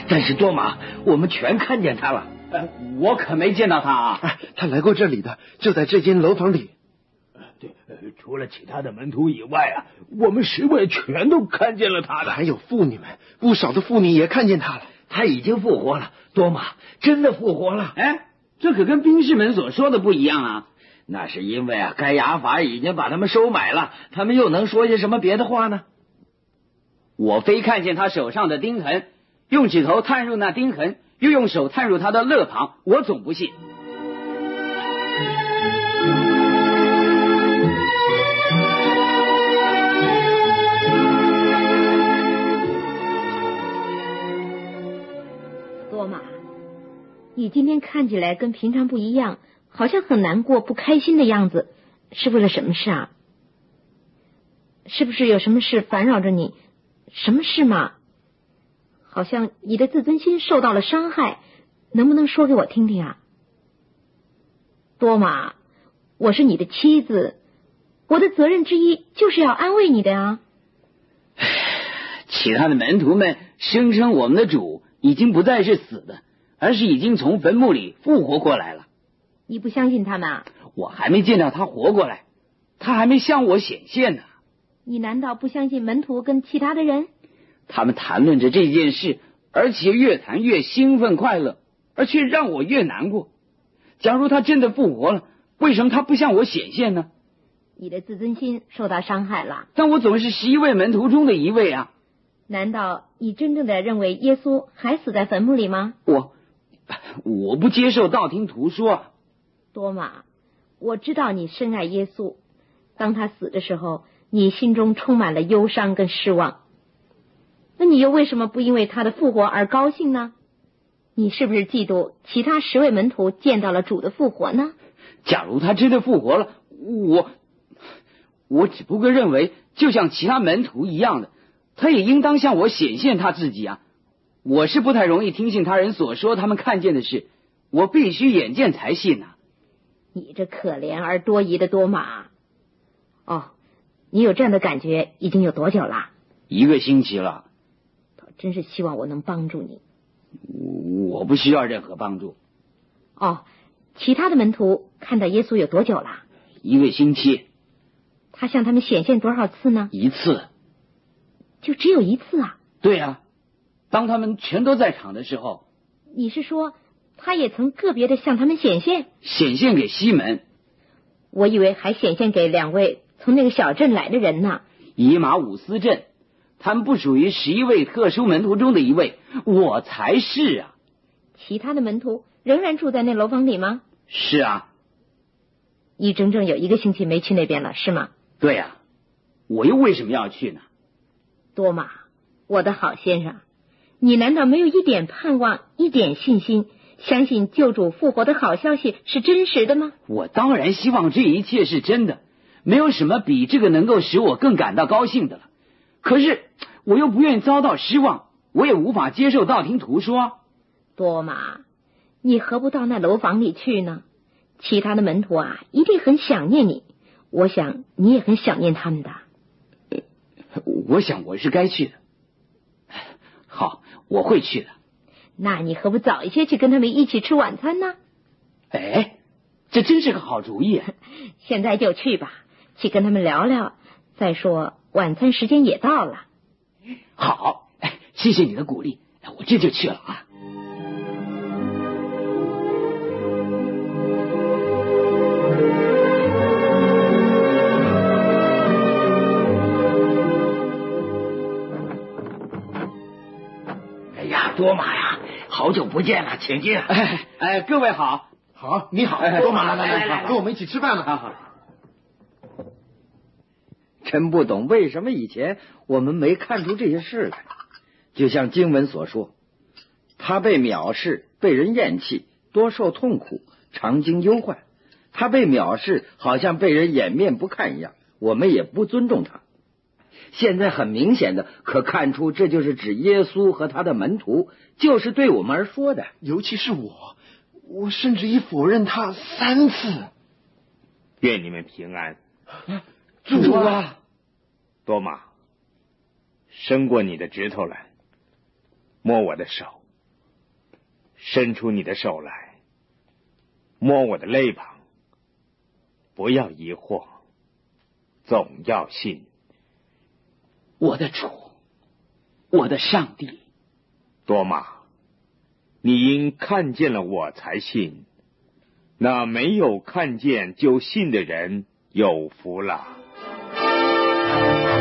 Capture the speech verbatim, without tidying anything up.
但是多马，我们全看见他了。 呃，我可没见到他啊！ 哎，他来过这里的，就在这间楼房里。 对，除了其他的门徒以外啊，我们十位全都看见了他的。 还有妇女们，不少的妇女也看见他了。 他已经复活了，多马真的复活了。 哎，这可跟兵士们所说的不一样啊！ 那是因为啊，该亚法已经把他们收买了，他们又能说些什么别的话呢？ 我非看见他手上的钉痕，用指头探入那钉痕，又用手探入他的肋旁，我总不信。 多玛，你今天看起来跟平常不一样，好像很难过、不开心的样子，是为了什么事啊？是不是有什么事烦扰着你？什么事嘛？好像你的自尊心受到了伤害，能不能说给我听听啊？多玛，我是你的妻子，我的责任之一就是要安慰你的啊。 其他的门徒们声称我们的主已经不再是死的，而是已经从坟墓里复活过来了。 你不相信他们啊？ 我还没见到他活过来，他还没向我显现呢。 你难道不相信门徒跟其他的人？ 他们谈论着这件事，而且越谈越兴奋快乐，而却让我越难过。假如他真的复活了，为什么他不向我显现呢？ 你的自尊心受到伤害了。 但我总是十一位门徒中的一位啊。 难道你真正的认为耶稣还死在坟墓里吗？ 我我不接受道听途说。 多玛，我知道你深爱耶稣，当他死的时候，你心中充满了忧伤跟失望。那你又为什么不因为他的复活而高兴呢？你是不是嫉妒其他十位门徒见到了主的复活呢？ 假如他真的复活了，我我只不过认为，就像其他门徒一样的，他也应当向我显现他自己啊。我是不太容易听信他人所说他们看见的事，我必须眼见才信啊。 你这可怜而多疑的多玛。哦，你有这样的感觉已经有多久了？ 一个星期了。 真是希望我能帮助你。 我不需要任何帮助。 哦，其他的门徒看到耶稣有多久了？ 一个星期。 他向他们显现多少次呢？ 一次。 就只有一次啊？ 对啊，当他们全都在场的时候。 你是说他也曾个别的向他们显现？ 显现给西门。 我以为还显现给两位从那个小镇来的人呢。 以马五斯镇，他们不属于十一位特殊门徒中的一位，我才是啊。 其他的门徒仍然住在那楼房里吗？ 是啊。 你整整有一个星期没去那边了，是吗？ 对啊，我又为什么要去呢？ 多玛，我的好先生，你难道没有一点盼望，一点信心，相信救主复活的好消息是真实的吗？ 我当然希望这一切是真的，没有什么比这个能够使我更感到高兴的了。可是我又不愿遭到失望，我也无法接受道听途说。 多玛，你何不到那楼房里去呢？其他的门徒啊，一定很想念你，我想你也很想念他们的。 我想我是该去的。好，我会去的。 那你何不早一些去跟他们一起吃晚餐呢？ 哎，这真是个好主意啊。 现在就去吧，去跟他们聊聊。再说晚餐时间也到了。 好，哎，谢谢你的鼓励，我这就去了啊。 哎呀，多玛呀，好久不见了，请进。 哎哎，各位好。 好，你好， 哎多玛，来来来来，跟我们一起吃饭了。 好好。 真不懂为什么以前我们没看出这些事来。就像经文所说，他被藐视，被人厌弃，多受痛苦，常经忧患。他被藐视，好像被人掩面不看一样，我们也不尊重他。现在很明显的可看出，这就是指耶稣和他的门徒，就是对我们而说的。 尤其是我，我甚至已否认他三次。 愿你们平安。 主啊， 多玛，伸过你的指头来，摸我的手。 伸出你的手来，摸我的肋旁，不要疑惑，总要信。 我的主，我的上帝。 多马，你因看见了我才信，那没有看见就信的人有福了。